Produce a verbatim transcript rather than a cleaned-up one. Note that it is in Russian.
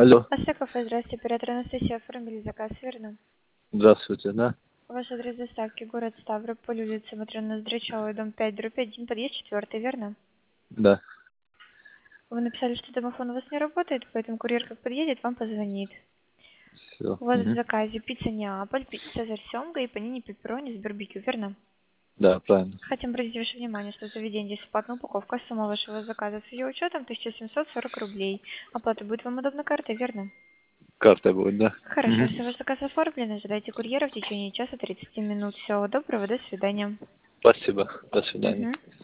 Алло. Осяков, здравствуйте, оператор Анастасия, оформили заказ, верно? Здравствуйте, да? Ваш адрес доставки, город Ставрополь, улица Матрёна Здрачева, дом пять, дробь один, подъезд четвёртый, верно? Да. Вы написали, что домофон у вас не работает, поэтому курьер как подъедет, вам позвонит. Все. У вас в заказе пицца Неаполь, пицца Цезарь Сёмга и панини пепперони с барбекю, верно? Да, правильно. Хотим обратить ваше внимание, что в заведении бесплатная упаковка, сумма вашего заказа с ее учетом тысяча семьсот сорок рублей. Оплата будет вам удобна картой, верно? Карта будет, да? Хорошо, Угу. если ваш заказ оформлен, ожидайте курьера в течение часа тридцати минут. Всего доброго, до свидания. Спасибо. До свидания. Угу.